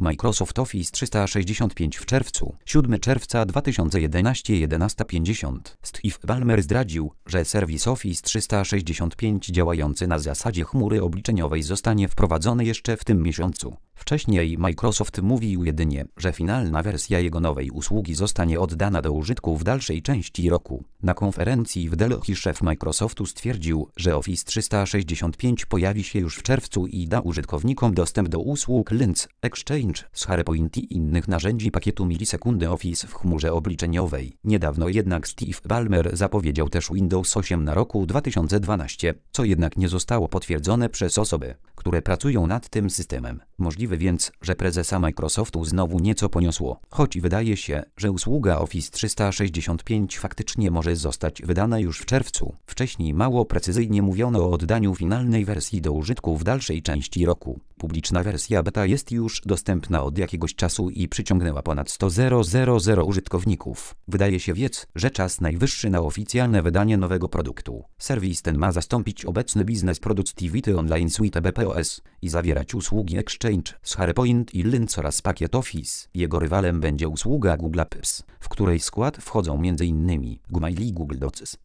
Microsoft Office 365 w czerwcu. 7 czerwca 2011 11:50. Steve Ballmer zdradził, że serwis Office 365 działający na zasadzie chmury obliczeniowej zostanie wprowadzony jeszcze w tym miesiącu. Wcześniej Microsoft mówił jedynie, że finalna wersja jego nowej usługi zostanie oddana do użytku w dalszej części roku. Na konferencji w Delhi szef Microsoftu stwierdził, że Office 365 pojawi się już w czerwcu i da użytkownikom dostęp do usług Lync, Exchange, SharePoint i innych narzędzi pakietu milisekundy Office w chmurze obliczeniowej. Niedawno jednak Steve Ballmer zapowiedział też Windows 8 na roku 2012, co jednak nie zostało potwierdzone przez osoby, które pracują nad tym systemem. Możliwe więc, że prezesa Microsoftu znowu nieco poniosło, choć wydaje się, że usługa Office 365 faktycznie może zostać wydana już w czerwcu. Wcześniej mało precyzyjnie mówiono o oddaniu finalnej wersji do użytku w dalszej części roku. Publiczna wersja beta jest już dostępna od jakiegoś czasu i przyciągnęła ponad 100,000 użytkowników. Wydaje się więc, że czas najwyższy na oficjalne wydanie nowego produktu. Serwis ten ma zastąpić obecny Business Productivity Online Suite BPOS i zawierać usługi Exchange, SharePoint i Lync oraz pakiet Office. Jego rywalem będzie usługa Google Apps, w której skład wchodzą m.in. Gmail i Google Docs.